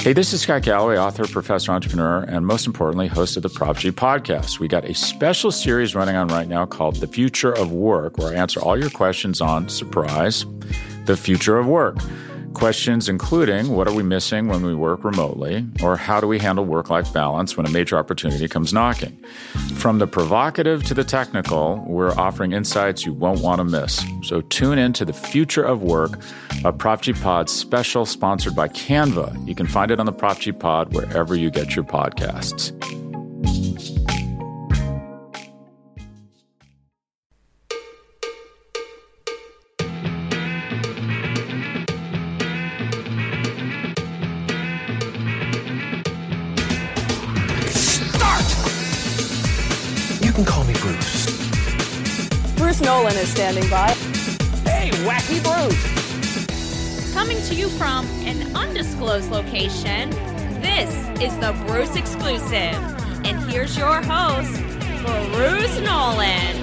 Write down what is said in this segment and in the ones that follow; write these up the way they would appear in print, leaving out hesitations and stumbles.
Hey, this is Scott Galloway, author, professor, entrepreneur, and most importantly, host of the Prop G podcast. We got a special series running on right now called The Future of Work, where I answer all your questions on, surprise, the future of work. Questions including, what are we missing when we work remotely? Or how do we handle work-life balance when a major opportunity comes knocking? From the provocative to the technical, we're offering insights you won't want to miss. So tune in to The Future of Work, a Prop G Pod special sponsored by Canva. You can find it on the Prop G Pod wherever you get your podcasts. Bruce Nolan is standing by. Hey, Wacky Bruce! Coming to you from an undisclosed location, this is the Bruce Exclusive. And here's your host, Bruce Nolan.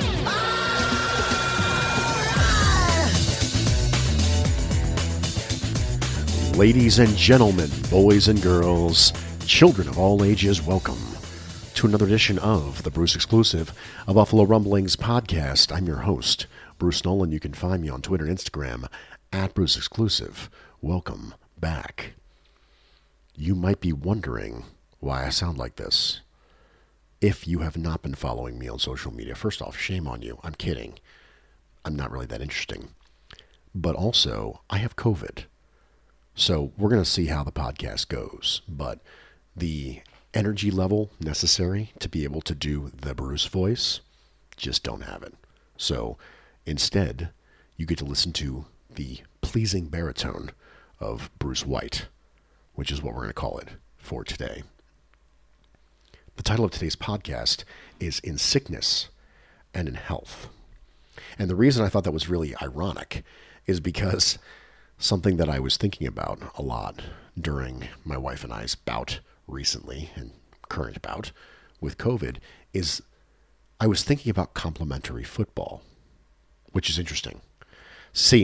Ladies and gentlemen, boys and girls, children of all ages, welcome to another edition of the Bruce Exclusive, a Buffalo Rumblings podcast. I'm your host, Bruce Nolan. You can find me on Twitter and Instagram at Bruce Exclusive. Welcome back. You might be wondering why I sound like this. If you have not been following me on social media, first off, shame on you. I'm kidding. I'm not really that interesting. But also, I have COVID. So we're going to see how the podcast goes. But the energy level necessary to be able to do the Bruce voice, just don't have it. So instead, you get to listen to the pleasing baritone of Bruce White, which is what we're going to call it for today. The title of today's podcast is In Sickness and in Health. And the reason I thought that was really ironic is because something that I was thinking about a lot during my wife and I's bout recently and current bout with COVID is I was thinking about complementary football, which is interesting. See,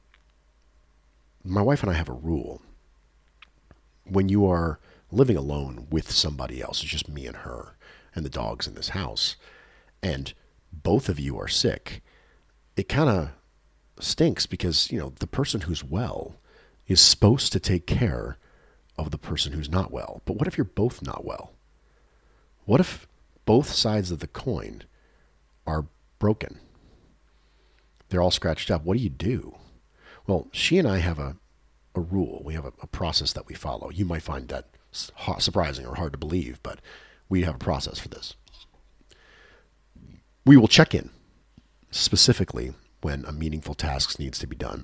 my wife and I have a rule. When you are living alone with somebody else, it's just me and her and the dogs in this house, and both of you are sick, it kind of stinks because, the person who's well is supposed to take care of the person who's not well. But what if you're both not well? What if both sides of the coin are broken? They're all scratched up. What do you do? Well, she and I have a rule. We have a process that we follow. You might find that surprising or hard to believe, but we have a process for this. We will check in specifically when a meaningful task needs to be done.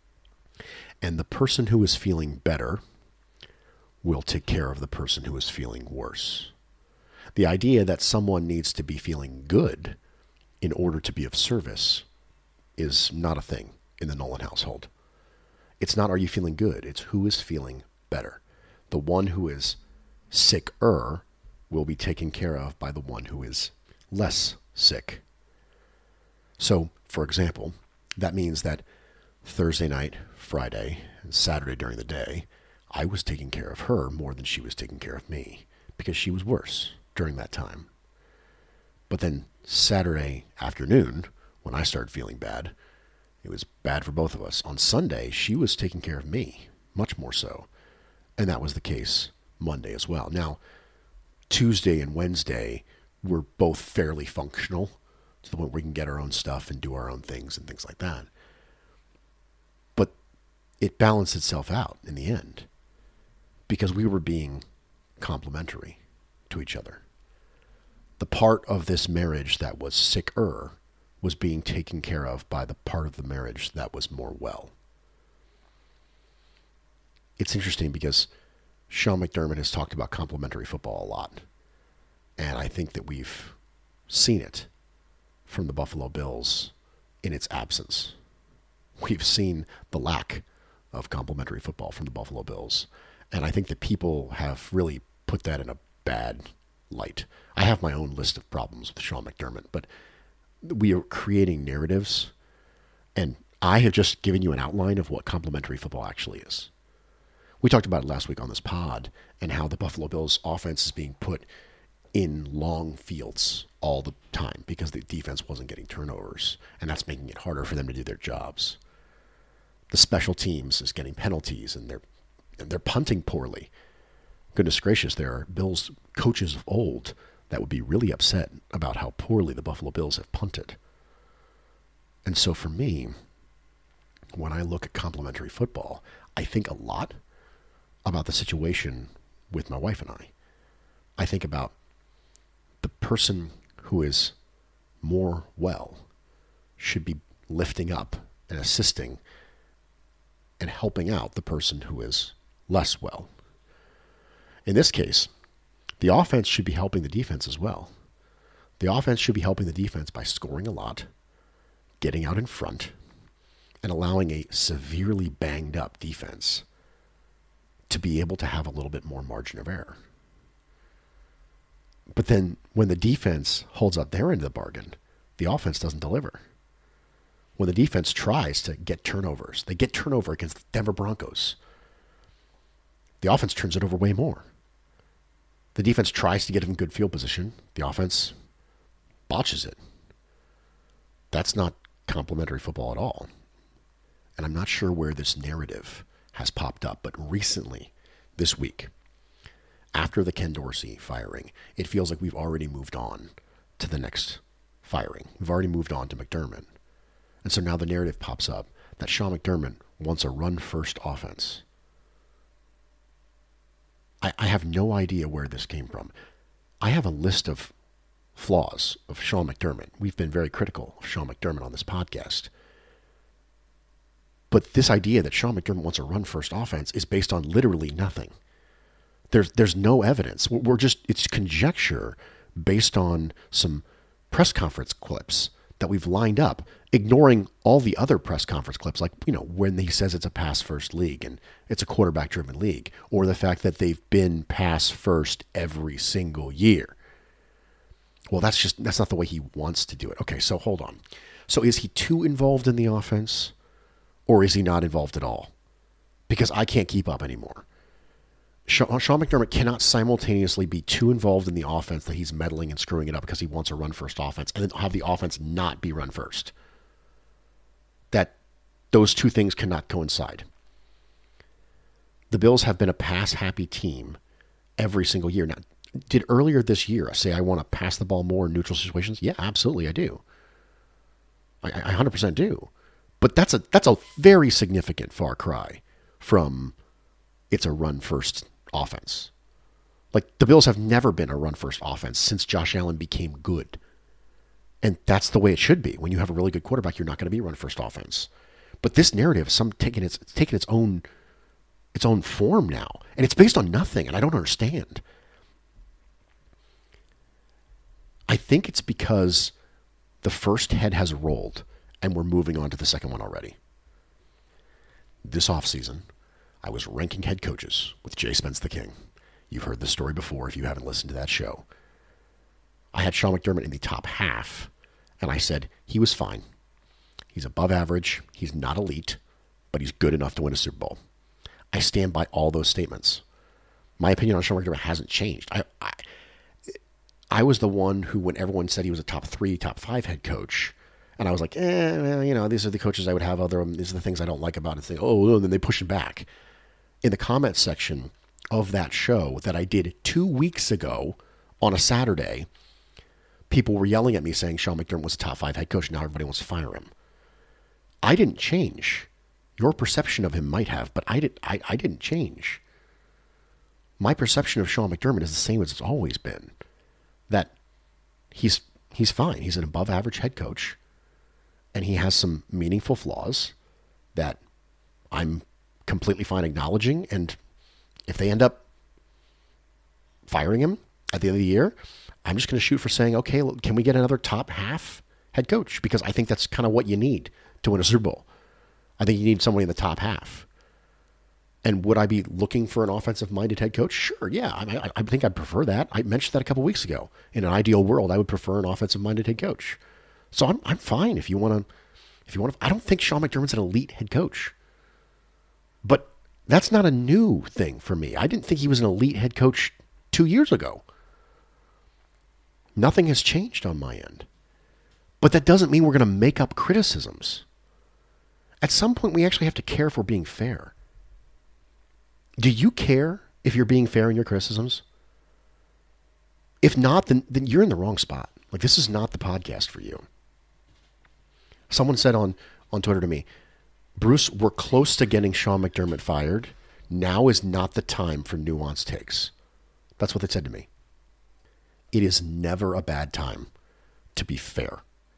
And the person who is feeling better will take care of the person who is feeling worse. The idea that someone needs to be feeling good in order to be of service is not a thing in the Nolan household. It's not, are you feeling good? It's who is feeling better. The one who is sicker will be taken care of by the one who is less sick. So, for example, that means that Thursday night, Friday, and Saturday during the day, I was taking care of her more than she was taking care of me because she was worse during that time. But then Saturday afternoon, when I started feeling bad, it was bad for both of us. On Sunday, she was taking care of me, much more so. And that was the case Monday as well. Now, Tuesday and Wednesday were both fairly functional to the point where we can get our own stuff and do our own things and things like that. But it balanced itself out in the end because we were being complementary to each other. The part of this marriage that was sicker was being taken care of by the part of the marriage that was more well. It's interesting because Sean McDermott has talked about complementary football a lot. And I think that we've seen it from the Buffalo Bills in its absence. We've seen the lack of complementary football from the Buffalo Bills. And I think that people have really put that in a bad light. I have my own list of problems with Sean McDermott, but we are creating narratives, and I have just given you an outline of what complementary football actually is. We talked about it last week on this pod and how the Buffalo Bills offense is being put in long fields all the time because the defense wasn't getting turnovers, and that's making it harder for them to do their jobs. The special teams is getting penalties, and they're punting poorly. Goodness gracious, there are Bills coaches of old that would be really upset about how poorly the Buffalo Bills have punted. And so for me, when I look at complementary football, I think a lot about the situation with my wife and I. I think about the person who is more well should be lifting up and assisting and helping out the person who is less well. In this case, the offense should be helping the defense as well. The offense should be helping the defense by scoring a lot, getting out in front, and allowing a severely banged up defense to be able to have a little bit more margin of error. But then when the defense holds up their end of the bargain, the offense doesn't deliver. When the defense tries to get turnovers, they get turnover against the Denver Broncos. The offense turns it over way more. The defense tries to get in good field position. The offense botches it. That's not complementary football at all. And I'm not sure where this narrative has popped up, but recently, this week, after the Ken Dorsey firing, it feels like we've already moved on to the next firing. We've already moved on to McDermott. And so now the narrative pops up that Sean McDermott wants a run-first offense. I have no idea where this came from. I have a list of flaws of Sean McDermott. We've been very critical of Sean McDermott on this podcast. But this idea that Sean McDermott wants a run-first offense is based on literally nothing. There's no evidence. It's conjecture based on some press conference clips that we've lined up, ignoring all the other press conference clips, like, when he says it's a pass-first league and it's a quarterback-driven league, or the fact that they've been pass-first every single year. Well, that's not the way he wants to do it. Okay, so hold on. So is he too involved in the offense, or is he not involved at all? Because I can't keep up anymore. Sean McDermott cannot simultaneously be too involved in the offense that he's meddling and screwing it up because he wants a run-first offense, and then have the offense not be run-first. That those two things cannot coincide. The Bills have been a pass-happy team every single year. Now, did earlier this year I say I want to pass the ball more in neutral situations? Yeah, absolutely I do. I 100% do. But that's a very significant far cry from it's a run-first offense. Like, the Bills have never been a run-first offense since Josh Allen became good. And that's the way it should be. When you have a really good quarterback, you're not going to be a run-first offense. But this narrative is taking its own form now. And it's based on nothing, and I don't understand. I think it's because the first head has rolled, and we're moving on to the second one already. This offseason, I was ranking head coaches with Jay Spence the King. You've heard this story before if you haven't listened to that show. I had Sean McDermott in the top half, and I said he was fine. He's above average. He's not elite, but he's good enough to win a Super Bowl. I stand by all those statements. My opinion on Sean McDermott hasn't changed. I was the one who, when everyone said he was a top 3, top 5 head coach, and I was like, these are the coaches I would have these are the things I don't like about it. And then they push it back. In the comments section of that show that I did 2 weeks ago on a Saturday, people were yelling at me saying Sean McDermott was a top 5 head coach. Now everybody wants to fire him. I didn't change. Your perception of him might have, but I didn't change. My perception of Sean McDermott is the same as it's always been. That he's fine. He's an above average head coach, and he has some meaningful flaws that I'm completely fine acknowledging. And if they end up firing him at the end of the year, I'm just going to shoot for saying, okay, can we get another top half head coach? Because I think that's kind of what you need to win a Super Bowl. I think you need somebody in the top half. And would I be looking for an offensive-minded head coach? Sure, yeah. I think I'd prefer that. I mentioned that a couple weeks ago. In an ideal world, I would prefer an offensive-minded head coach. So I'm fine if you want to. I don't think Sean McDermott's an elite head coach. But That's not a new thing for me. I didn't think he was an elite head coach 2 years ago. Nothing has changed on my end. But that doesn't mean we're going to make up criticisms. At some point, we actually have to care if we're being fair. Do you care if you're being fair in your criticisms? If not, then you're in the wrong spot. Like, this is not the podcast for you. Someone said on Twitter to me, Bruce, we're close to getting Sean McDermott fired. Now is not the time for nuanced takes. That's what they said to me. It is never a bad time to be fair.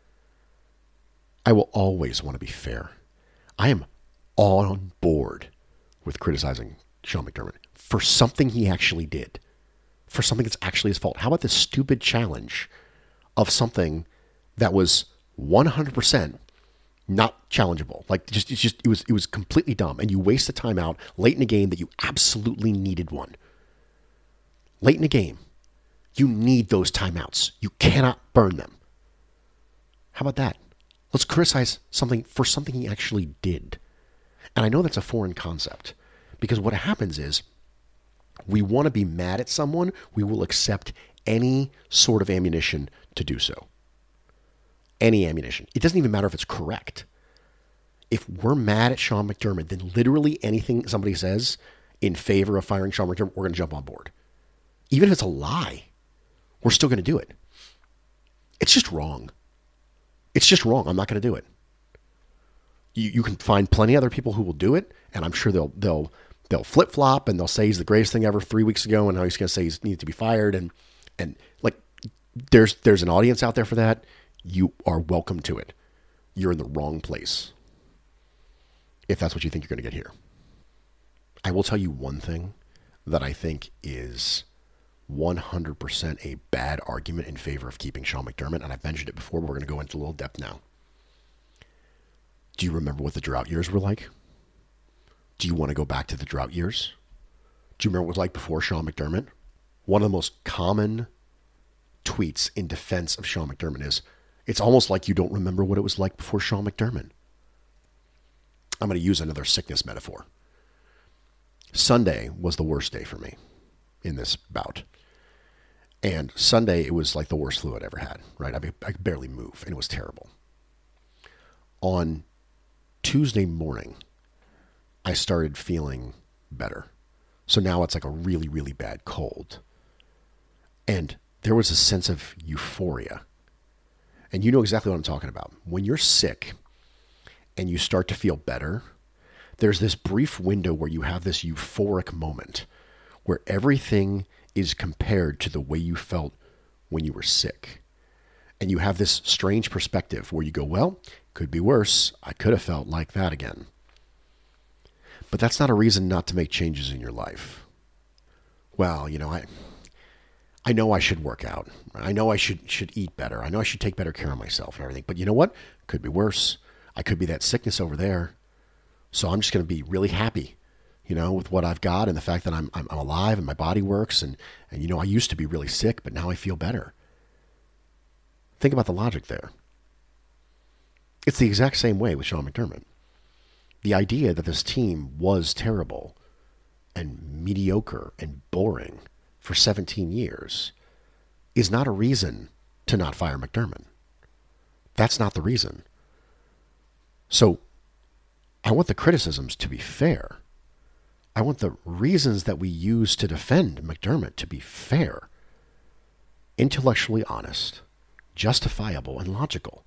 I will always want to be fair. I am on board with criticizing Sean McDermott for something he actually did, for something that's actually his fault. How about this stupid challenge of something that was 100% not challengeable? Like, it was completely dumb, and you waste the time out late in a game that you absolutely needed one. Late in a game, you need those timeouts. You cannot burn them. How about that? Let's criticize something for something he actually did. And I know that's a foreign concept, because what happens is we want to be mad at someone. We will accept any sort of ammunition to do so. Any ammunition. It doesn't even matter if it's correct. If we're mad at Sean McDermott, then literally anything somebody says in favor of firing Sean McDermott, we're going to jump on board. Even if it's a lie, we're still going to do it. It's just wrong. It's just wrong. I'm not going to do it. You can find plenty of other people who will do it, and I'm sure they'll flip-flop and they'll say he's the greatest thing ever 3 weeks ago, and now he's going to say he needs to be fired, and like there's an audience out there for that. You are welcome to it. You're in the wrong place if that's what you think you're going to get here. I will tell you one thing that I think is 100% a bad argument in favor of keeping Sean McDermott, and I've mentioned it before, but we're going to go into a little depth now. Do you remember what the drought years were like? Do you want to go back to the drought years? Do you remember what it was like before Sean McDermott? One of the most common tweets in defense of Sean McDermott is, it's almost like you don't remember what it was like before Sean McDermott. I'm going to use another sickness metaphor. Sunday was the worst day for me in this bout. And Sunday, it was like the worst flu I'd ever had, right? I could barely move, and it was terrible. On Tuesday morning, I started feeling better. So now it's like a really, really bad cold. And there was a sense of euphoria. And you know exactly what I'm talking about. When you're sick and you start to feel better, there's this brief window where you have this euphoric moment where everything is compared to the way you felt when you were sick. And you have this strange perspective where you go, well, could be worse. I could have felt like that again. But that's not a reason not to make changes in your life. Well, you know, I know I should work out. I know I should eat better. I know I should take better care of myself and everything. But you know what? Could be worse. I could be that sickness over there. So I'm just going to be really happy, you know, with what I've got and the fact that I'm alive and my body works. And, you know, I used to be really sick, but now I feel better. Think about the logic there. It's the exact same way with Sean McDermott. The idea that this team was terrible and mediocre and boring for 17 years is not a reason to not fire McDermott. That's not the reason. So I want the criticisms to be fair. I want the reasons that we use to defend McDermott to be fair, intellectually honest, justifiable, and logical.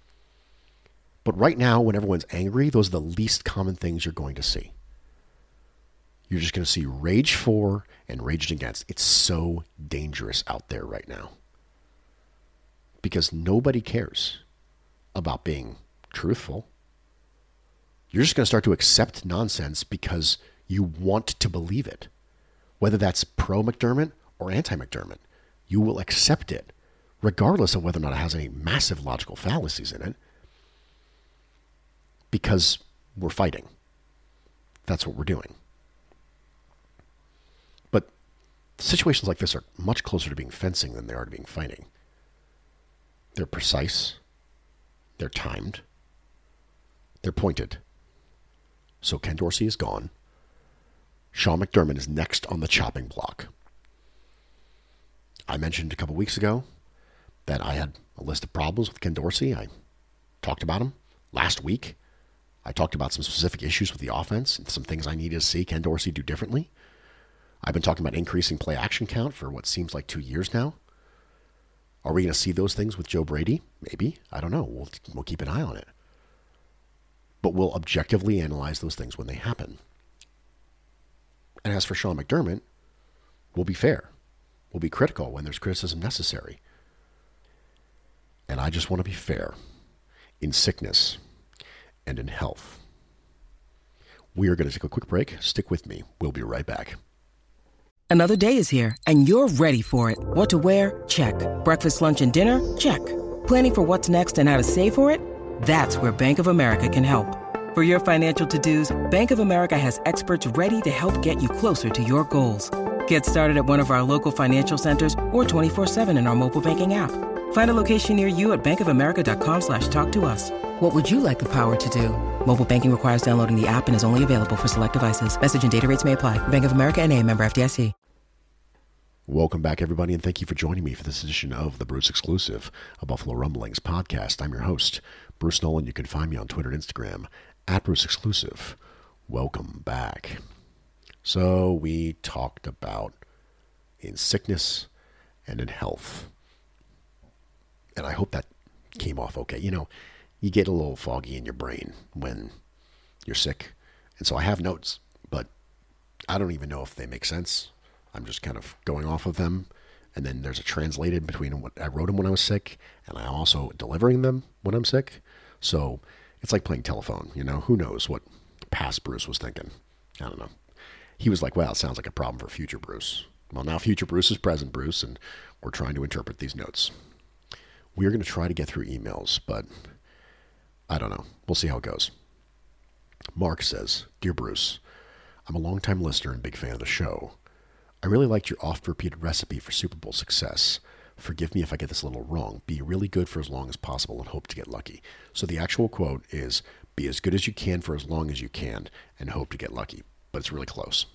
But right now, when everyone's angry, those are the least common things you're going to see. You're just going to see rage for and raged against. It's so dangerous out there right now. Because nobody cares about being truthful. You're just going to start to accept nonsense because you want to believe it. Whether that's pro-McDermott or anti-McDermott, you will accept it, regardless of whether or not it has any massive logical fallacies in it. Because we're fighting. That's what we're doing. But situations like this are much closer to being fencing than they are to being fighting. They're precise. They're timed. They're pointed. So Ken Dorsey is gone. Sean McDermott is next on the chopping block. I mentioned a couple weeks ago that I had a list of problems with Ken Dorsey. I talked about them last week. I talked about some specific issues with the offense and some things I needed to see Ken Dorsey do differently. I've been talking about increasing play action count for what seems like 2 years now. Are we going to see those things with Joe Brady? Maybe. I don't know. We'll keep an eye on it. But we'll objectively analyze those things when they happen. And as for Sean McDermott, we'll be fair. We'll be critical when there's criticism necessary. And I just want to be fair in sickness and in health. We are going to take a quick break. Stick with me. We'll be right back. Another day is here, and you're ready for it. What to wear? Check. Breakfast, lunch, and dinner? Check. Planning for what's next and how to save for it? That's where Bank of America can help. For your financial to-dos, Bank of America has experts ready to help get you closer to your goals. Get started at one of our local financial centers or 24/7 in our mobile banking app. Find a location near you at bankofamerica.com/talktous. What would you like the power to do? Mobile banking requires downloading the app and is only available for select devices. Message and data rates may apply. Bank of America N.A., member FDIC. Welcome back, everybody, and thank you for joining me for this edition of the Bruce Exclusive, a Buffalo Rumblings podcast. I'm your host, Bruce Nolan. You can find me on Twitter and Instagram at Bruce Exclusive. Welcome back. So we talked about in sickness and in health. And I hope that came off okay. You know, you get a little foggy in your brain when you're sick. And so I have notes, but I don't even know if they make sense. I'm just kind of going off of them. And then there's a translated between what I wrote them when I was sick and I'm also delivering them when I'm sick. So it's like playing telephone, you know, who knows what past Bruce was thinking. I don't know. He was like, well, it sounds like a problem for future Bruce. Well, now future Bruce is present Bruce, and we're trying to interpret these notes. We are going to try to get through emails, but I don't know. We'll see how it goes. Mark says, Dear Bruce, I'm a longtime listener and big fan of the show. I really liked your oft-repeated recipe for Super Bowl success. Forgive me if I get this a little wrong. Be really good for as long as possible and hope to get lucky. So the actual quote is, be as good as you can for as long as you can and hope to get lucky. But it's really close.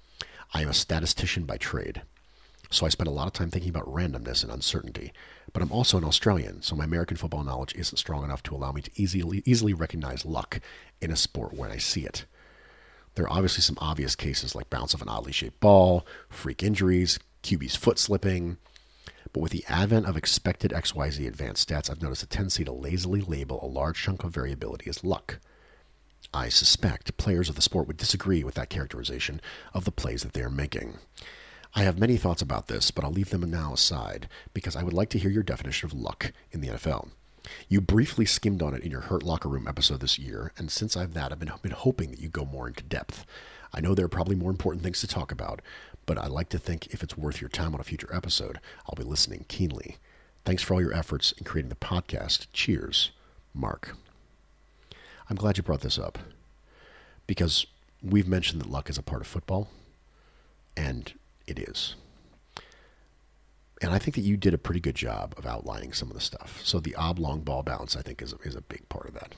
I am a statistician by trade, so I spend a lot of time thinking about randomness and uncertainty. But I'm also an Australian, so my American football knowledge isn't strong enough to allow me to easily recognize luck in a sport when I see it. There are obviously some obvious cases like bounce of an oddly shaped ball, freak injuries, QB's foot slipping. But with the advent of expected XYZ advanced stats, I've noticed a tendency to lazily label a large chunk of variability as luck. I suspect players of the sport would disagree with that characterization of the plays that they are making. I have many thoughts about this, but I'll leave them now aside because I would like to hear your definition of luck in the NFL. You briefly skimmed on it in your Hurt Locker Room episode this year, and since I've been hoping that you go more into depth. I know there are probably more important things to talk about, but I'd like to think if it's worth your time on a future episode, I'll be listening keenly. Thanks for all your efforts in creating the podcast. Cheers, Mark. I'm glad you brought this up because we've mentioned that luck is a part of football, and it is. And I think that you did a pretty good job of outlining some of the stuff. So the oblong ball bounce, I think, is a big part of that.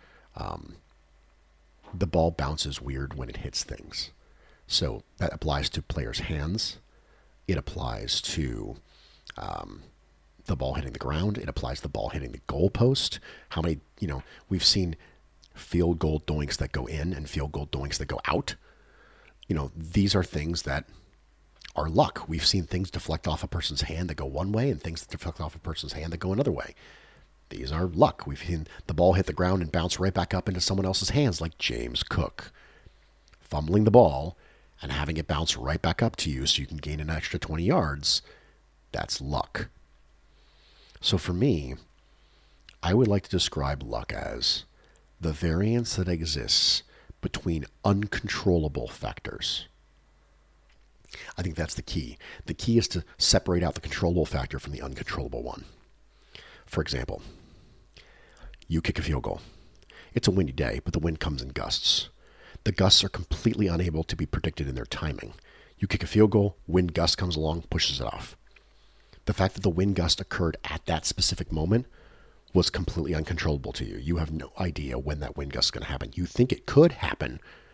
The ball bounces weird when it hits things. So that applies to players' hands. It applies to the ball hitting the ground. It applies to the ball hitting the goalpost. How many, we've seen field goal doinks that go in and field goal doinks that go out. These are things that are luck. We've seen things deflect off a person's hand that go one way and things that deflect off a person's hand that go another way. These are luck. We've seen the ball hit the ground and bounce right back up into someone else's hands like James Cook. Fumbling the ball and having it bounce right back up to you so you can gain an extra 20 yards, that's luck. So for me, I would like to describe luck as the variance that exists between uncontrollable factors. I think that's the key. The key is to separate out the controllable factor from the uncontrollable one. For example, you kick a field goal. It's a windy day, but the wind comes in gusts. The gusts are completely unable to be predicted in their timing. You kick a field goal, wind gust comes along, pushes it off. The fact that the wind gust occurred at that specific moment was completely uncontrollable to you. You have no idea when that wind gust is going to happen. You think it could happen,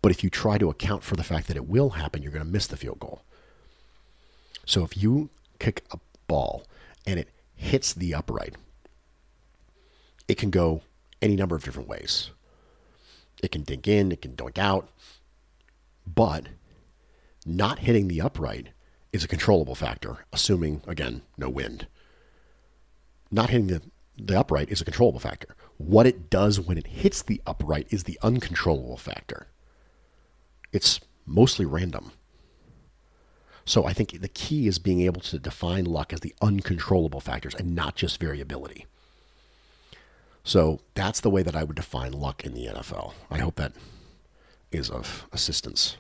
But if you try to account for the fact that it will happen, you're going to miss the field goal. So if you kick a ball and it hits the upright, it can go any number of different ways. It can dink in, it can dink out, but not hitting the upright is a controllable factor, assuming, again, no wind. Not hitting the upright is a controllable factor. What it does when it hits the upright is the uncontrollable factor. It's mostly random. So I think the key is being able to define luck as the uncontrollable factors and not just variability. So that's the way that I would define luck in the NFL. I hope that is of assistance.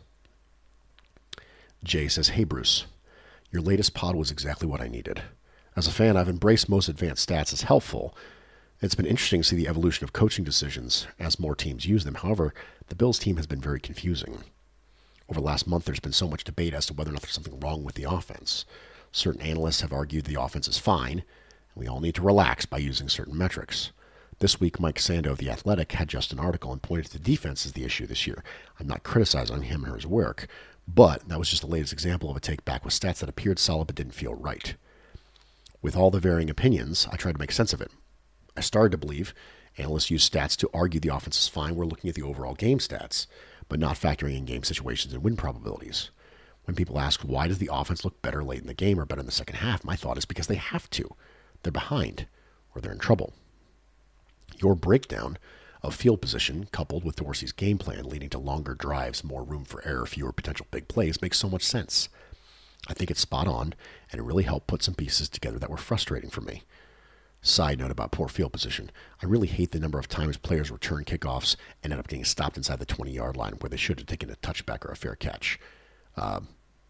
Jay says, hey, Bruce, your latest pod was exactly what I needed. As a fan, I've embraced most advanced stats as helpful. It's been interesting to see the evolution of coaching decisions as more teams use them. However, the Bills team has been very confusing. Over the last month, there's been so much debate as to whether or not there's something wrong with the offense. Certain analysts have argued the offense is fine, and we all need to relax by using certain metrics. This week, Mike Sando of The Athletic had just an article and pointed to defense as the issue this year. I'm not criticizing him or his work, but that was just the latest example of a take back with stats that appeared solid but didn't feel right. With all the varying opinions, I tried to make sense of it. I started to believe analysts use stats to argue the offense is fine. We're looking at the overall game stats, but not factoring in game situations and win probabilities. When people ask, why does the offense look better late in the game or better in the second half, my thought is because they have to. They're behind or they're in trouble. Your breakdown of field position, coupled with Dorsey's game plan leading to longer drives, more room for error, fewer potential big plays, makes so much sense. I think it's spot on, and it really helped put some pieces together that were frustrating for me. Side note about poor field position. I really hate the number of times players return kickoffs and end up getting stopped inside the 20-yard line where they should have taken a touchback or a fair catch. I'm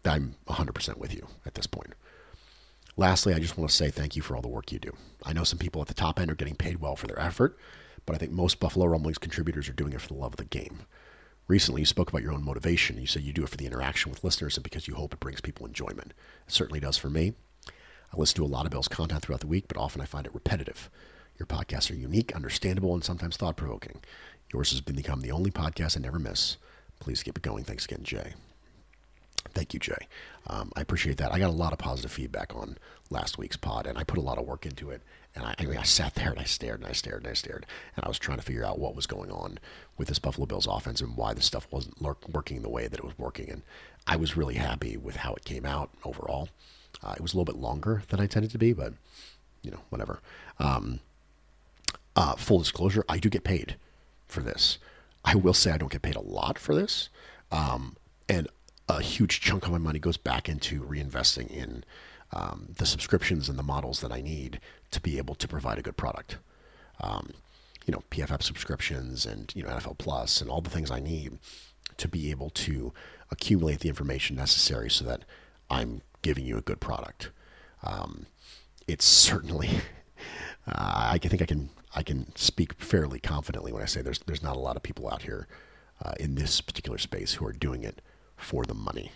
100% with you at this point. Lastly, I just want to say thank you for all the work you do. I know some people at the top end are getting paid well for their effort, but I think most Buffalo Rumblings contributors are doing it for the love of the game. Recently, you spoke about your own motivation. You said you do it for the interaction with listeners and because you hope it brings people enjoyment. It certainly does for me. I listen to a lot of Bills content throughout the week, but often I find it repetitive. Your podcasts are unique, understandable, and sometimes thought-provoking. Yours has become the only podcast I never miss. Please keep it going. Thanks again, Jay. Thank you, Jay. I appreciate that. I got a lot of positive feedback on last week's pod, and I put a lot of work into it. And I sat there and I stared and I stared and I stared. And I was trying to figure out what was going on with this Buffalo Bills offense and why this stuff wasn't working the way that it was working. And I was really happy with how it came out overall. It was a little bit longer than I intended to be, but, whatever. Full disclosure, I do get paid for this. I will say I don't get paid a lot for this. And a huge chunk of my money goes back into reinvesting in the subscriptions and the models that I need to be able to provide a good product. PFF subscriptions and, NFL Plus and all the things I need to be able to accumulate the information necessary so that I'm giving you a good product. It's certainly, I think I can speak fairly confidently when I say there's not a lot of people out here in this particular space who are doing it for the money.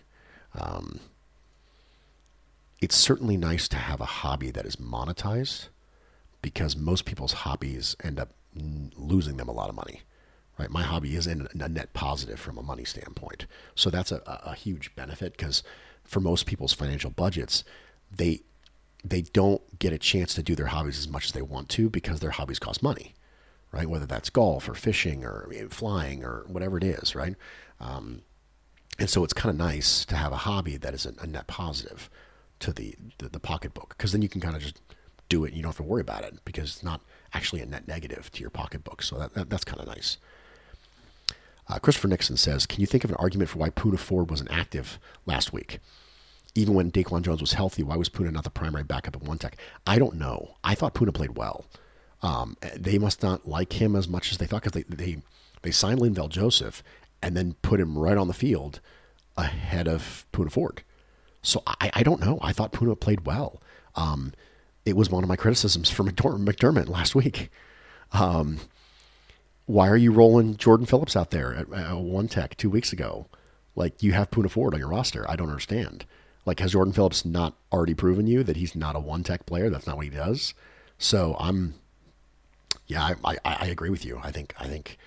It's certainly nice to have a hobby that is monetized because most people's hobbies end up losing them a lot of money, right? My hobby is in a net positive from a money standpoint. So that's a huge benefit because for most people's financial budgets, they don't get a chance to do their hobbies as much as they want to because their hobbies cost money, right? Whether that's golf or fishing or flying or whatever it is, right? And so it's kind of nice to have a hobby that is a net positive to the pocketbook because then you can kind of just do it and you don't have to worry about it because it's not actually a net negative to your pocketbook. So that's kind of nice. Christopher Nixon says, can you think of an argument for why Poona Ford wasn't active last week? Even when Daquan Jones was healthy, why was Poona not the primary backup at one tech? I don't know. I thought Poona played well. They must not like him as much as they thought because they signed Linval Joseph and then put him right on the field ahead of Poona Ford. So I don't know. I thought Poona played well. It was one of my criticisms for McDermott last week. Why are you rolling Jordan Phillips out there at one tech 2 weeks ago? Like, you have Poona Ford on your roster. I don't understand. Like, has Jordan Phillips not already proven you that he's not a one tech player? That's not what he does. So I agree with you. I think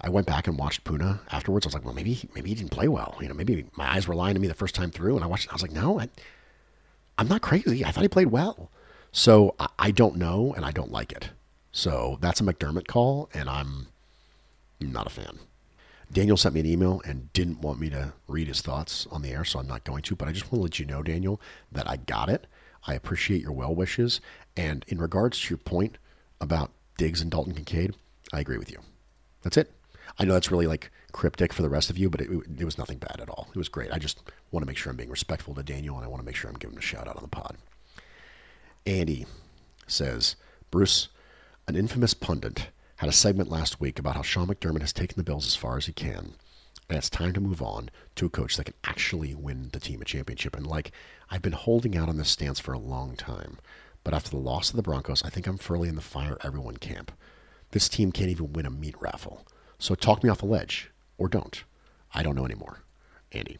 I went back and watched Puna afterwards. I was like, well, maybe he didn't play well. Maybe my eyes were lying to me the first time through. And I watched it. I was like, no, I'm not crazy. I thought he played well. So I don't know, and I don't like it. So that's a McDermott call, and I'm not a fan. Daniel sent me an email and didn't want me to read his thoughts on the air, so I'm not going to. But I just want to let you know, Daniel, that I got it. I appreciate your well wishes. And in regards to your point about Diggs and Dalton Kincaid, I agree with you. That's it. I know that's really like cryptic for the rest of you, but it was nothing bad at all. It was great. I just want to make sure I'm being respectful to Daniel, and I want to make sure I'm giving him a shout out on the pod. Andy says, Bruce, an infamous pundit had a segment last week about how Sean McDermott has taken the Bills as far as he can, and it's time to move on to a coach that can actually win the team a championship. And I've been holding out on this stance for a long time, but after the loss of the Broncos, I think I'm firmly in the fire everyone camp. This team can't even win a meat raffle. So talk me off the ledge, or don't. I don't know anymore. Andy.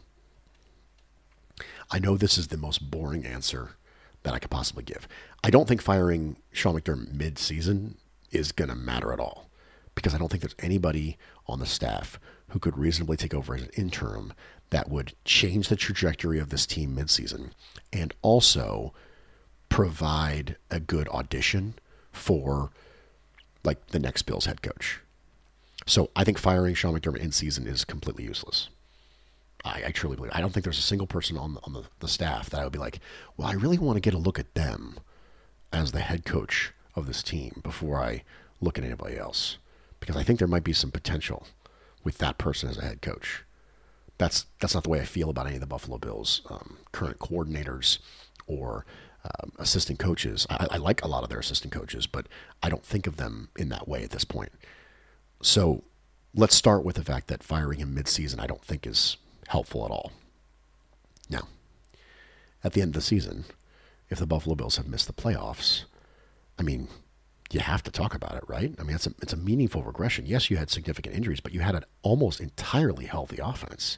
I know this is the most boring answer that I could possibly give. I don't think firing Sean McDermott mid-season is going to matter at all, because I don't think there's anybody on the staff who could reasonably take over as an interim that would change the trajectory of this team mid-season and also provide a good audition for the next Bills head coach. So I think firing Sean McDermott in season is completely useless. I truly believe. I don't think there's a single person on the staff that I would be like, well, I really want to get a look at them as the head coach of this team before I look at anybody else, because I think there might be some potential with that person as a head coach. That's not the way I feel about any of the Buffalo Bills current coordinators or assistant coaches. I like a lot of their assistant coaches, but I don't think of them in that way at this point. So let's start with the fact that firing him mid-season I don't think is helpful at all. Now, at the end of the season, if the Buffalo Bills have missed the playoffs, I mean, you have to talk about it, right? I mean, it's a meaningful regression. Yes, you had significant injuries, but you had an almost entirely healthy offense.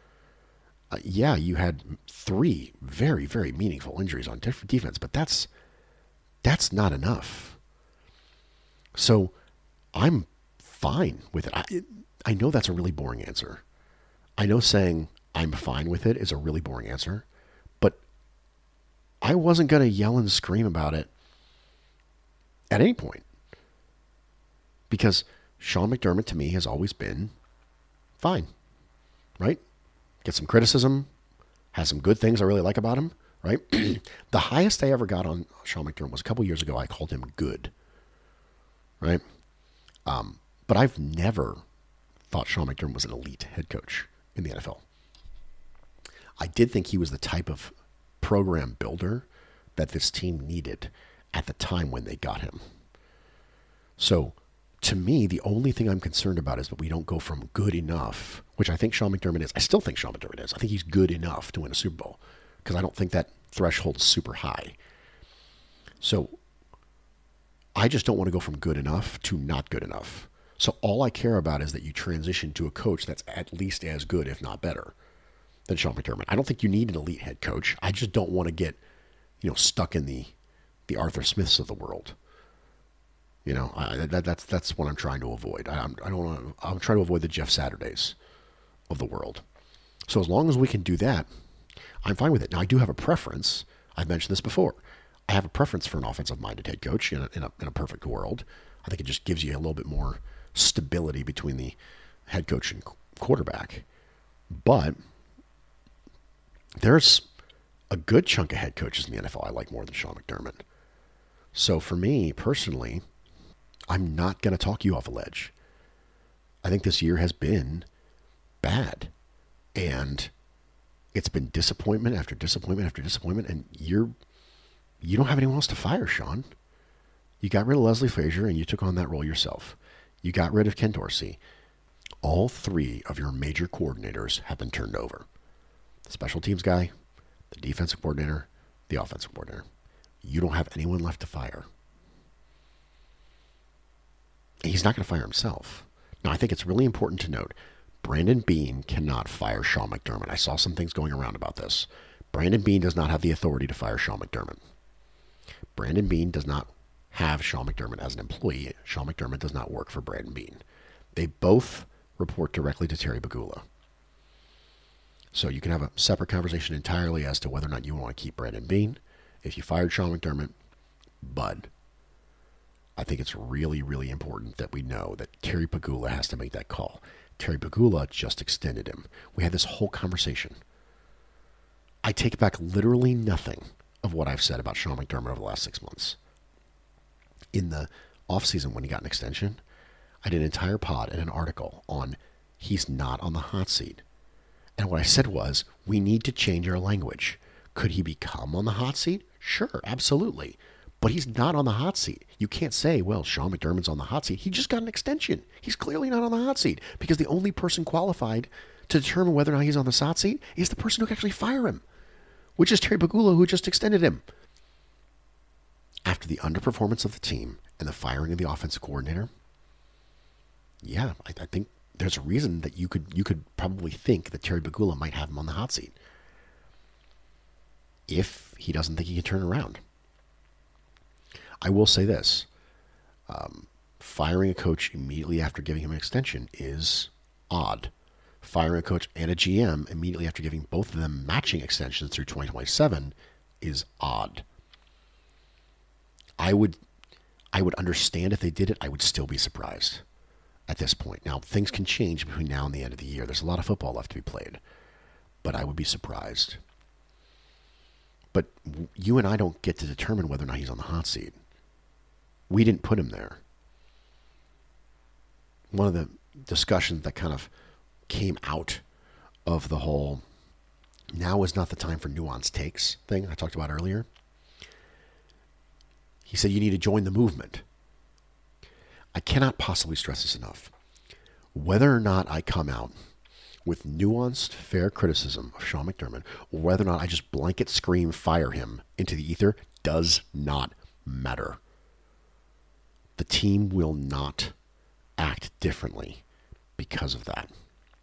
Yeah, you had 3 very, very meaningful injuries on defense, but that's not enough. So I'm fine with it. I know that's a really boring answer. I know saying I'm fine with it is a really boring answer, but I wasn't going to yell and scream about it at any point, because Sean McDermott to me has always been fine, right? Get some criticism, has some good things I really like about him, right? The highest I ever got on Sean McDermott was a couple years ago. I called him good, right? But I've never thought Sean McDermott was an elite head coach in the NFL. I did think he was the type of program builder that this team needed at the time when they got him. So to me, the only thing I'm concerned about is that we don't go from good enough, which I think Sean McDermott is. I still think Sean McDermott is. I think he's good enough to win a Super Bowl, because I don't think that threshold is super high. So I just don't want to go from good enough to not good enough. So all I care about is that you transition to a coach that's at least as good, if not better, than Sean McDermott. I don't think you need an elite head coach. I just don't want to get, stuck in the Arthur Smiths of the world. That's what I'm trying to avoid. I'm trying to avoid the Jeff Saturdays of the world. So as long as we can do that, I'm fine with it. Now, I do have a preference. I've mentioned this before. I have a preference for an offensive-minded head coach in a perfect world. I think it just gives you a little bit more stability between the head coach and quarterback. But there's a good chunk of head coaches in the NFL I like more than Sean McDermott. So for me, personally, I'm not going to talk you off a ledge. I think this year has been bad. And it's been disappointment after disappointment after disappointment. And you don't have anyone else to fire, Sean. You got rid of Leslie Frazier and you took on that role yourself. You got rid of Ken Dorsey. All 3 of your major coordinators have been turned over. The special teams guy, the defensive coordinator, the offensive coordinator. You don't have anyone left to fire. And he's not going to fire himself. Now, I think it's really important to note, Brandon Beane cannot fire Sean McDermott. I saw some things going around about this. Brandon Beane does not have the authority to fire Sean McDermott. Brandon Beane does not have Sean McDermott as an employee. Sean McDermott does not work for Brandon Beane. They both report directly to Terry Pegula. So you can have a separate conversation entirely as to whether or not you want to keep Brandon Beane. If you fired Sean McDermott, bud. I think it's really, really important that we know that Terry Pegula has to make that call. Terry Pegula just extended him. We had this whole conversation. I take back literally nothing of what I've said about Sean McDermott over the last 6 months. In the offseason when he got an extension, I did an entire pod and an article on he's not on the hot seat. And what I said was, we need to change our language. Could he become on the hot seat? Sure, absolutely. But he's not on the hot seat. You can't say, well, Sean McDermott's on the hot seat. He just got an extension. He's clearly not on the hot seat because the only person qualified to determine whether or not he's on the hot seat is the person who can actually fire him, which is Terry Pegula, who just extended him. After the underperformance of the team and the firing of the offensive coordinator, yeah, I think there's a reason that you could probably think that Terry Pegula might have him on the hot seat if he doesn't think he can turn around. I will say this. Firing a coach immediately after giving him an extension is odd. Firing a coach and a GM immediately after giving both of them matching extensions through 2027 is odd. I would understand if they did it. I would still be surprised at this point. Now, things can change between now and the end of the year. There's a lot of football left to be played. But I would be surprised. But you and I don't get to determine whether or not he's on the hot seat. We didn't put him there. One of the discussions that kind of came out of the whole now is not the time for nuanced takes thing I talked about earlier. He said you need to join the movement. I cannot possibly stress this enough. Whether or not I come out with nuanced, fair criticism of Sean McDermott, or whether or not I just blanket scream fire him into the ether, does not matter. The team will not act differently because of that.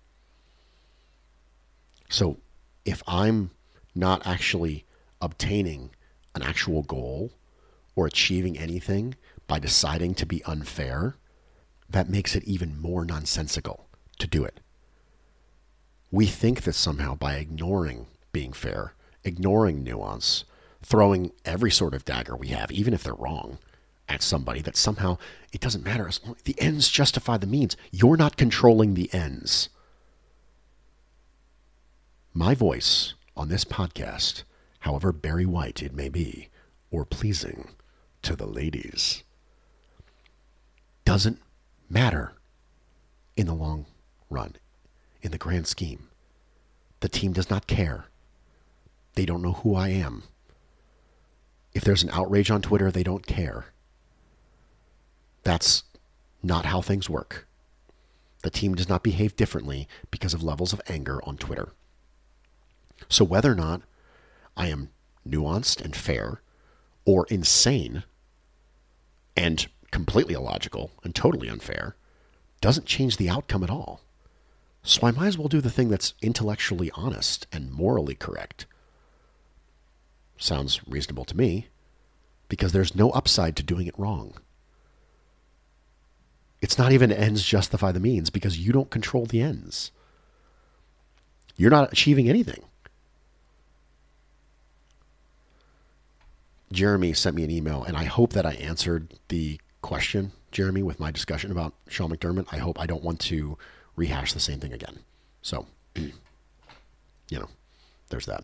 So if I'm not actually obtaining an actual goal or achieving anything by deciding to be unfair, that makes it even more nonsensical to do it. We think that somehow by ignoring being fair, ignoring nuance, throwing every sort of dagger we have, even if they're wrong, at somebody, that somehow it doesn't matter. As long as the ends justify the means. You're not controlling the ends. My voice on this podcast, however Barry White it may be, or pleasing to the ladies, doesn't matter in the long run, in the grand scheme. The team does not care. They don't know who I am. If there's an outrage on Twitter, they don't care. That's not how things work. The team does not behave differently because of levels of anger on Twitter. So whether or not I am nuanced and fair or insane and completely illogical and totally unfair doesn't change the outcome at all. So I might as well do the thing that's intellectually honest and morally correct. Sounds reasonable to me, because there's no upside to doing it wrong. It's not even ends justify the means, because you don't control the ends. You're not achieving anything. Jeremy sent me an email, and I hope that I answered the question, Jeremy, with my discussion about Sean McDermott. I hope I don't want to rehash the same thing again. So, there's that.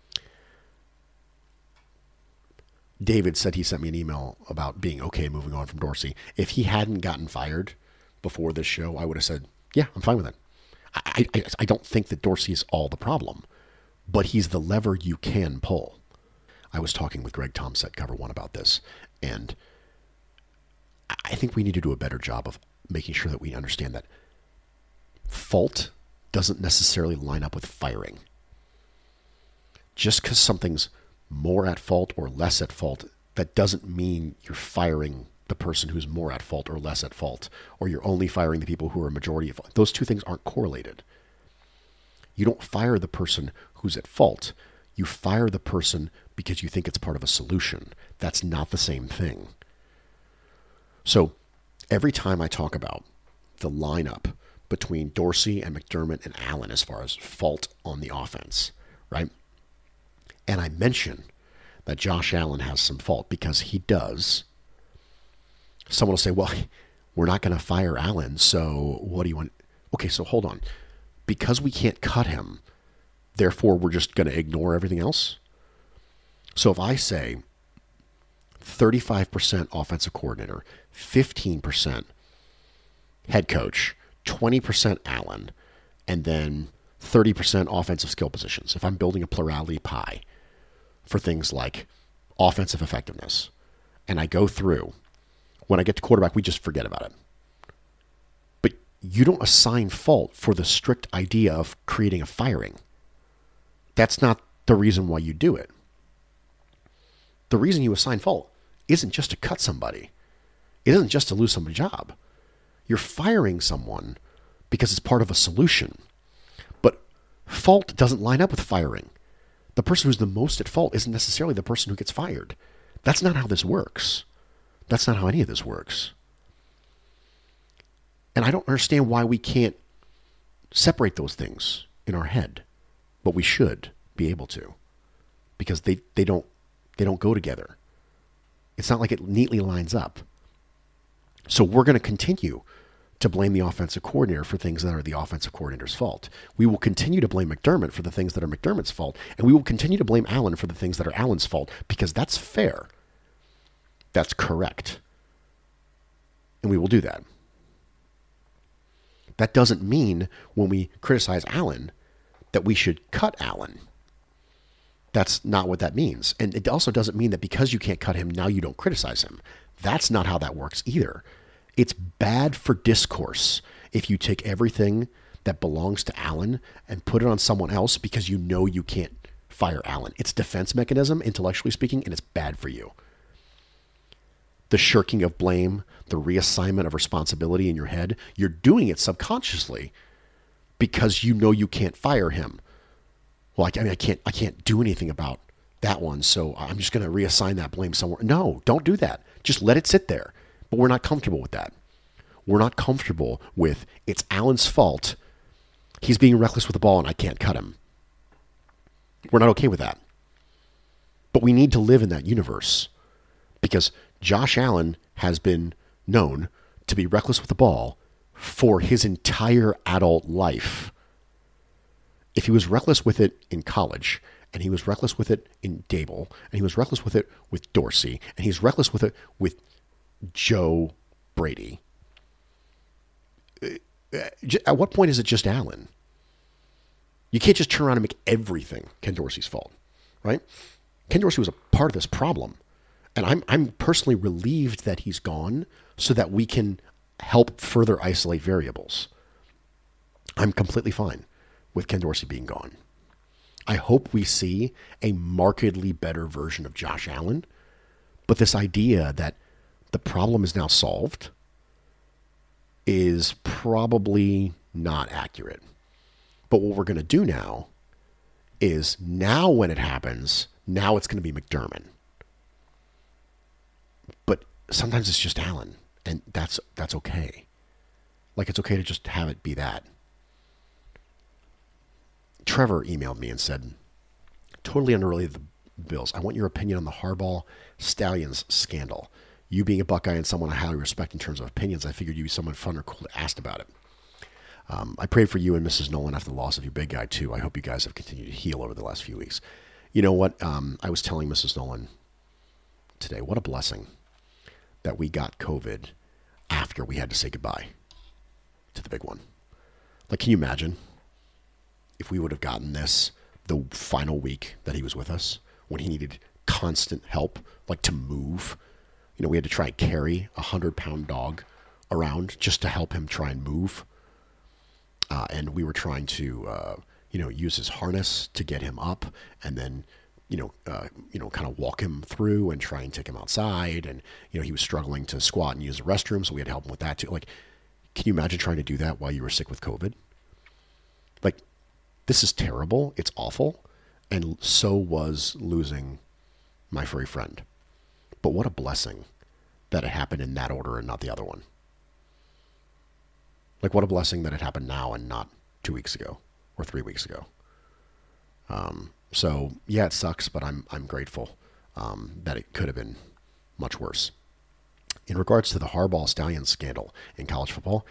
David said he sent me an email about being okay moving on from Dorsey. If he hadn't gotten fired before this show, I would have said, yeah, I'm fine with it. I don't think that Dorsey is all the problem, but he's the lever you can pull. I was talking with Greg Thompson at Cover One about this, and I think we need to do a better job of making sure that we understand that fault doesn't necessarily line up with firing. Just because something's more at fault or less at fault, that doesn't mean you're firing the person who's more at fault or less at fault, or you're only firing the people who are majority at fault. Those two things aren't correlated. You don't fire the person who's at fault. You fire the person because you think it's part of a solution. That's not the same thing. So every time I talk about the lineup between Dorsey and McDermott and Allen as far as fault on the offense, right? And I mention that Josh Allen has some fault because he does. Someone will say, well, we're not going to fire Allen, so what do you want? Okay, so hold on. Because we can't cut him, therefore we're just going to ignore everything else? So if I say 35% offensive coordinator, 15% head coach, 20% Allen, and then 30% offensive skill positions, if I'm building a plurality pie for things like offensive effectiveness, and I go through, when I get to quarterback, we just forget about it. But you don't assign fault for the strict idea of creating a firing. That's not the reason why you do it. The reason you assign fault isn't just to cut somebody. It isn't just to lose somebody's job. You're firing someone because it's part of a solution. But fault doesn't line up with firing. The person who's the most at fault isn't necessarily the person who gets fired. That's not how this works. That's not how any of this works. And I don't understand why we can't separate those things in our head, but we should be able to, because they don't go together. It's not like it neatly lines up. So we're going to continue to blame the offensive coordinator for things that are the offensive coordinator's fault. We will continue to blame McDermott for the things that are McDermott's fault, and we will continue to blame Allen for the things that are Allen's fault, because that's fair. That's correct. And we will do that. That doesn't mean when we criticize Allen that we should cut Allen. That's not what that means. And it also doesn't mean that because you can't cut him, now you don't criticize him. That's not how that works either. It's bad for discourse if you take everything that belongs to Allen and put it on someone else because you know you can't fire Allen. It's a defense mechanism, intellectually speaking, and it's bad for you. The shirking of blame, the reassignment of responsibility in your head, you're doing it subconsciously because you know you can't fire him. Well, I can't do anything about that one, so I'm just going to reassign that blame somewhere. No, don't do that. Just let it sit there. But we're not comfortable with that. We're not comfortable with it's Allen's fault. He's being reckless with the ball and I can't cut him. We're not okay with that. But we need to live in that universe because Josh Allen has been known to be reckless with the ball for his entire adult life. If he was reckless with it in college, and he was reckless with it in Dable, and he was reckless with it with Dorsey, and he's reckless with it with Joe Brady, at what point is it just Allen? You can't just turn around and make everything Ken Dorsey's fault, right? Ken Dorsey was a part of this problem. And I'm personally relieved that he's gone so that we can help further isolate variables. I'm completely fine with Ken Dorsey being gone. I hope we see a markedly better version of Josh Allen. But this idea that the problem is now solved is probably not accurate. But what we're going to do now is now when it happens, now it's going to be McDermott. But sometimes it's just Allen, and that's okay. Like, it's okay to just have it be that. Trevor emailed me and said, totally unrelated to the Bills, I want your opinion on the Harbaugh Stallions scandal. You being a Buckeye and someone I highly respect in terms of opinions, I figured you'd be someone fun or cool to ask about it. I prayed for you and Mrs. Nolan after the loss of your big guy, too. I hope you guys have continued to heal over the last few weeks. You know what? I was telling Mrs. Nolan today, what a blessing that we got COVID after we had to say goodbye to the big one. Like, can you imagine if we would have gotten this the final week that he was with us, when he needed constant help, like to move? You know, we had to try and carry a 100-pound dog around just to help him try and move. And we were trying to, use his harness to get him up, and then, kind of walk him through and try and take him outside. And, he was struggling to squat and use the restroom, so we had to help him with that too. Like, can you imagine trying to do that while you were sick with COVID? Like, this is terrible. It's awful. And so was losing my furry friend. But what a blessing that it happened in that order and not the other one. Like, what a blessing that it happened now and not 2 weeks ago or 3 weeks ago. So yeah, it sucks, but I'm grateful that it could have been much worse. In regards to the Harbaugh Stallions scandal in college football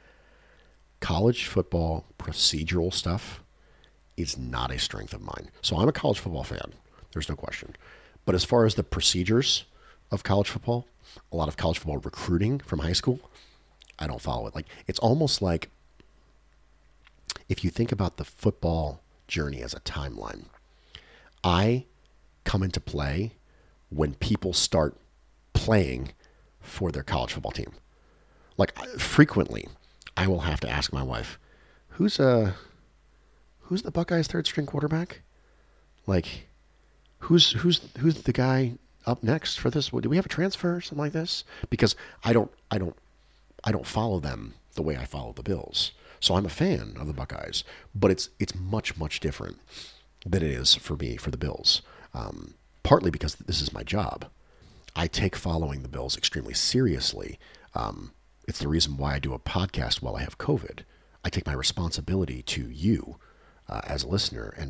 procedural stuff is not a strength of mine. So I'm a college football fan. There's no question. But as far as the procedures of college football, a lot of college football recruiting from high school, I don't follow it. Like, it's almost like if you think about the football journey as a timeline, I come into play when people start playing for their college football team. Like, frequently, I will have to ask my wife, who's the Buckeyes' third string quarterback? Like, who's the guy up next for this? Do we have a transfer or something like this? Because I don't follow them the way I follow the Bills. So I'm a fan of the Buckeyes, but it's much, much different than it is for me for the Bills. Partly because this is my job. I take following the Bills extremely seriously. It's the reason why I do a podcast while I have COVID. I take my responsibility to you as a listener, and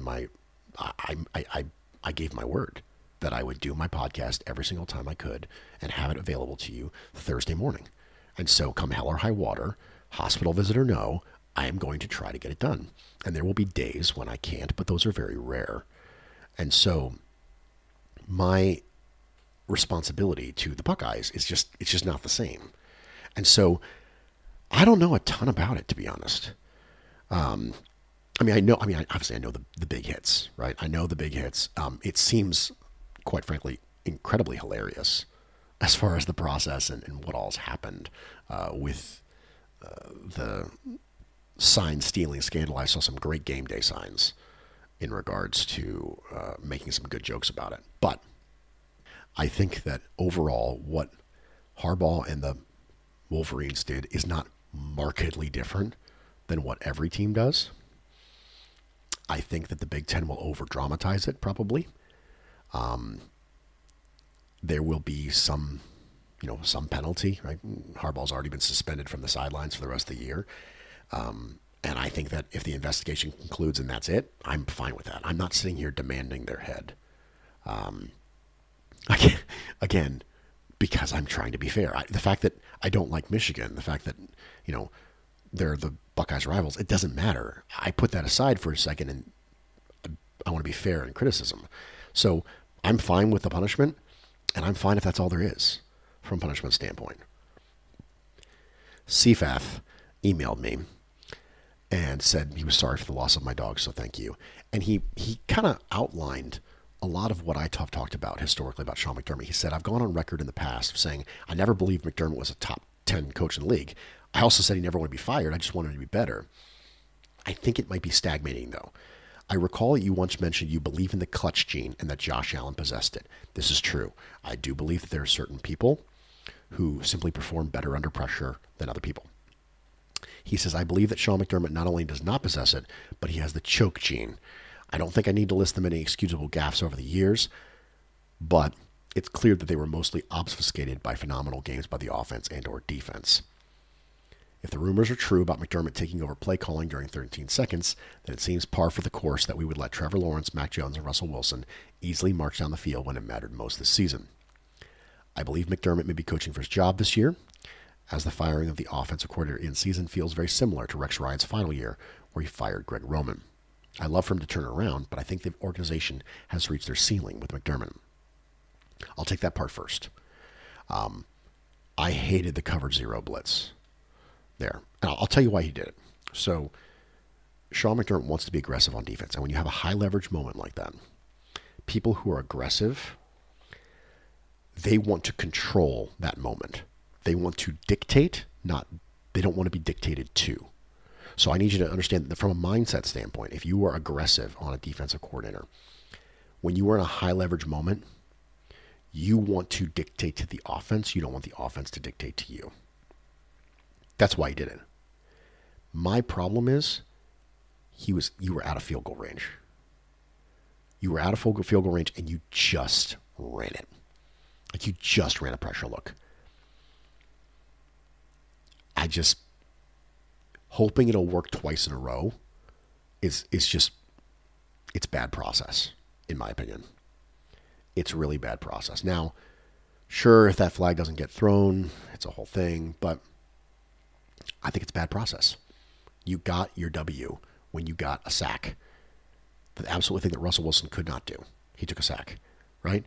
I gave my word that I would do my podcast every single time I could and have it available to you Thursday morning. And so come hell or high water, hospital visit or no, I am going to try to get it done. And there will be days when I can't, but those are very rare. And so my responsibility to the Buckeyes is it's just not the same. And so I don't know a ton about it, to be honest. Obviously I know the big hits, right? I know the big hits. It seems, quite frankly, incredibly hilarious as far as the process and what all's happened with the sign stealing scandal. I saw some great game day signs in regards to making some good jokes about it. But I think that overall, what Harbaugh and the Wolverines did is not markedly different than what every team does. I think that the Big Ten will over-dramatize it, probably. There will be some penalty, right? Harbaugh's already been suspended from the sidelines for the rest of the year. And I think that if the investigation concludes and that's it, I'm fine with that. I'm not sitting here demanding their head. Again, because I'm trying to be fair. The fact that I don't like Michigan, the fact that, they're the Buckeyes rivals, it doesn't matter. I put that aside for a second, and I want to be fair in criticism. So I'm fine with the punishment, and I'm fine if that's all there is from a punishment standpoint. CFAF emailed me and said he was sorry for the loss of my dog, so thank you. And he kind of outlined a lot of what I talked about historically about Sean McDermott. He said, I've gone on record in the past saying I never believed McDermott was a top 10 coach in the league. I also said he never wanted to be fired. I just wanted him to be better. I think it might be stagnating, though. I recall that you once mentioned you believe in the clutch gene and that Josh Allen possessed it. This is true. I do believe that there are certain people who simply perform better under pressure than other people. He says, I believe that Sean McDermott not only does not possess it, but he has the choke gene. I don't think I need to list the many excusable gaffes over the years, but it's clear that they were mostly obfuscated by phenomenal games by the offense and or defense. If the rumors are true about McDermott taking over play calling during 13 seconds, then it seems par for the course that we would let Trevor Lawrence, Mac Jones, and Russell Wilson easily march down the field when it mattered most this season. I believe McDermott may be coaching for his job this year, as the firing of the offensive coordinator in season feels very similar to Rex Ryan's final year, where he fired Greg Roman. I love for him to turn around, but I think the organization has reached their ceiling with McDermott. I'll take that part first. I hated the coverage zero blitz there. And I'll tell you why he did it. So Sean McDermott wants to be aggressive on defense. And when you have a high leverage moment like that, people who are aggressive, they want to control that moment. They want to dictate, they don't want to be dictated to. So I need you to understand that from a mindset standpoint, if you are aggressive on a defensive coordinator, when you are in a high leverage moment, you want to dictate to the offense. You don't want the offense to dictate to you. That's why he did it. My problem is you were out of field goal range. You were out of field goal range and you just ran it. Like you just ran a pressure look. hoping it'll work twice in a row is just, it's bad process, in my opinion. It's really bad process. Now, sure, if that flag doesn't get thrown, it's a whole thing, but I think it's bad process. You got your W when you got a sack. The absolute thing that Russell Wilson could not do. He took a sack, right?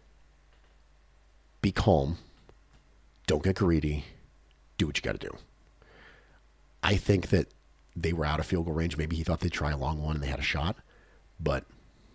Be calm. Don't get greedy. Do what you got to do. I think that they were out of field goal range. Maybe he thought they'd try a long one and they had a shot, but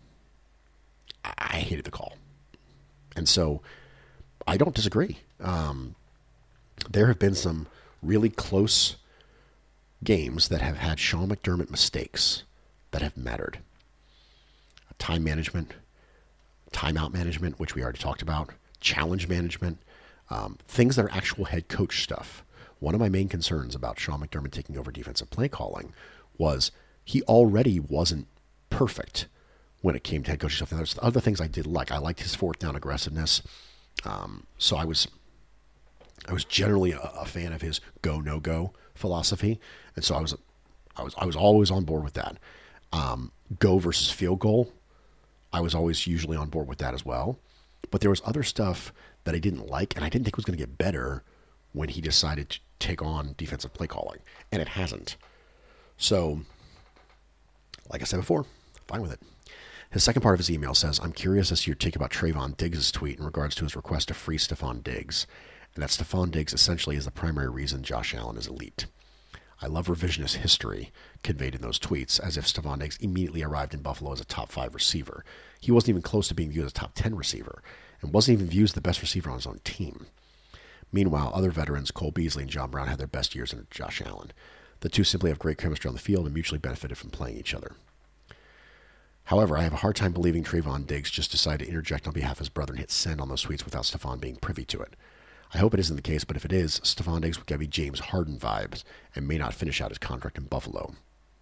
I hated the call. And so I don't disagree. There have been some really close games that have had Sean McDermott mistakes that have mattered. Time management, timeout management, which we already talked about, challenge management, things that are actual head coach stuff. One of my main concerns about Sean McDermott taking over defensive play calling was he already wasn't perfect when it came to head coaching stuff. And there's other things I did like. I liked his fourth down aggressiveness. So I was generally a fan of his go no go philosophy, and so I was always on board with that. Go versus field goal, I was always usually on board with that as well. But there was other stuff that I didn't like, and I didn't think was going to get better when he decided to take on defensive play calling, and it hasn't. So, like I said before, fine with it. His second part of his email says, I'm curious as to your take about Trayvon Diggs' tweet in regards to his request to free Stephon Diggs, and that Stephon Diggs essentially is the primary reason Josh Allen is elite. I love revisionist history conveyed in those tweets, as if Stephon Diggs immediately arrived in Buffalo as a top 5 receiver. He wasn't even close to being viewed as a top 10 receiver, and wasn't even viewed as the best receiver on his own team. Meanwhile, other veterans, Cole Beasley and John Brown, had their best years under Josh Allen. The two simply have great chemistry on the field and mutually benefited from playing each other. However, I have a hard time believing Trayvon Diggs just decided to interject on behalf of his brother and hit send on those tweets without Stephon being privy to it. I hope it isn't the case, but if it is, Stephon Diggs will give me James Harden vibes and may not finish out his contract in Buffalo.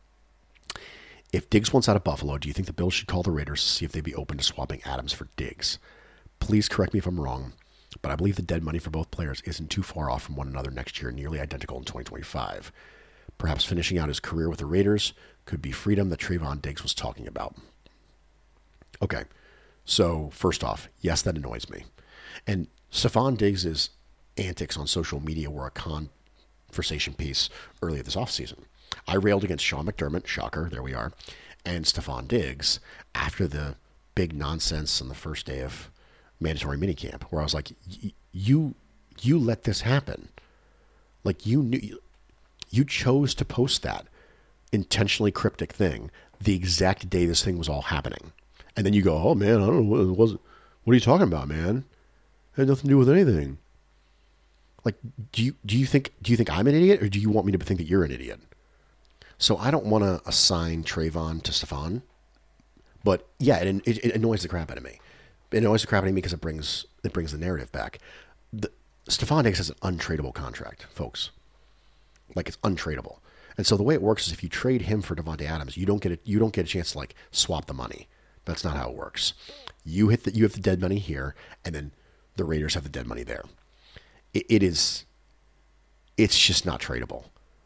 If Diggs wants out of Buffalo, do you think the Bills should call the Raiders to see if they'd be open to swapping Adams for Diggs? Please correct me if I'm wrong, but I believe the dead money for both players isn't too far off from one another next year, nearly identical in 2025. Perhaps finishing out his career with the Raiders could be freedom that Trayvon Diggs was talking about. Okay, so first off, yes, that annoys me. And Stephon Diggs' antics on social media were a conversation piece earlier this offseason. I railed against Sean McDermott, shocker, there we are, and Stephon Diggs after the big nonsense on the first day of mandatory minicamp, where I was like, you let this happen. Like, you chose to post that intentionally cryptic thing the exact day this thing was all happening. And then you go, oh man, I don't know, what are you talking about, man? It had nothing to do with anything. Like, do you think I'm an idiot, or do you want me to think that you're an idiot? So I don't want to assign Trayvon to Stephon, but yeah, it annoys the crap out of me. It annoys the crap out of me because it brings the narrative back. Stephon Diggs has an untradeable contract, folks. Like, it's untradeable. And so the way it works is if you trade him for Davante Adams, you don't get a chance to like swap the money. That's not how it works. You have the dead money here, and then the Raiders have the dead money there. It's just not tradable.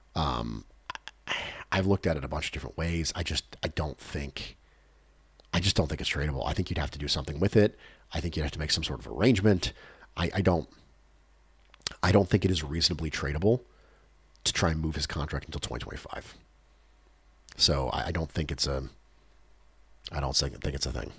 I've looked at it a bunch of different ways. I just don't think it's tradable. I think you'd have to do something with it. I think you'd have to make some sort of arrangement. I don't think it is reasonably tradable to try and move his contract until 2025. So I don't think it's a thing.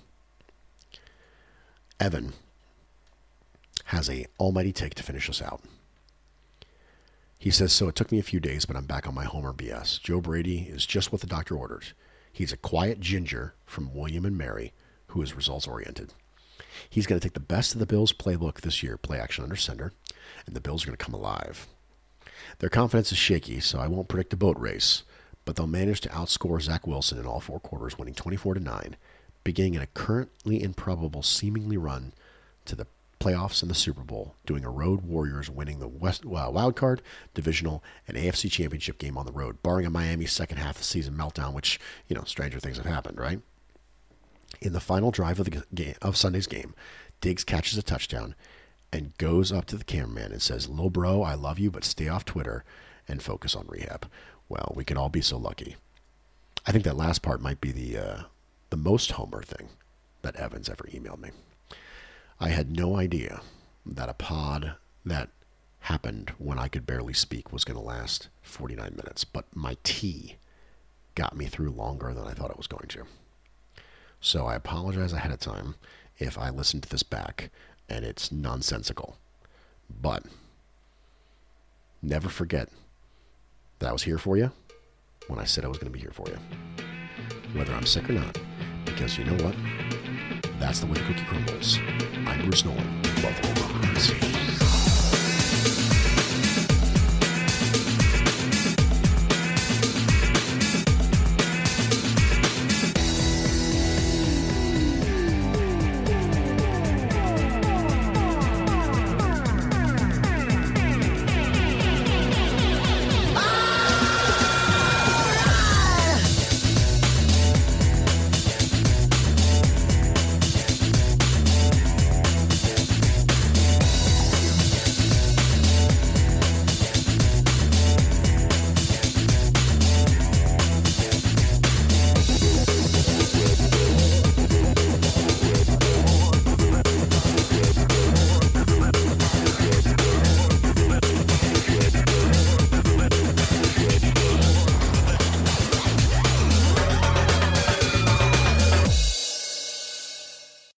Evan has a almighty take to finish us out. He says, so it took me a few days, but I'm back on my Homer BS. Joe Brady is just what the doctor orders. He's a quiet ginger from William and Mary who is results-oriented. He's going to take the best of the Bills' playbook this year, play action under center, and the Bills are going to come alive. Their confidence is shaky, so I won't predict a boat race, but they'll manage to outscore Zach Wilson in all 4 quarters, winning 24-9, beginning in a currently improbable seemingly run to the playoffs and the Super Bowl, doing a road Warriors winning the wild card, divisional, and AFC championship game on the road, barring a Miami second half of the season meltdown, which, stranger things have happened, right? In the final drive of Sunday's game, Diggs catches a touchdown and goes up to the cameraman and says, "Lil bro, I love you, but stay off Twitter and focus on rehab." Well, we can all be so lucky. I think that last part might be the most Homer thing that Evans ever emailed me. I had no idea that a pod that happened when I could barely speak was going to last 49 minutes, but my tea got me through longer than I thought it was going to. So I apologize ahead of time if I listen to this back and it's nonsensical. But never forget that I was here for you when I said I was going to be here for you. Whether I'm sick or not. Because you know what? That's the way the cookie crumbles. I'm Bruce Nolan. Buffalo Rumblings.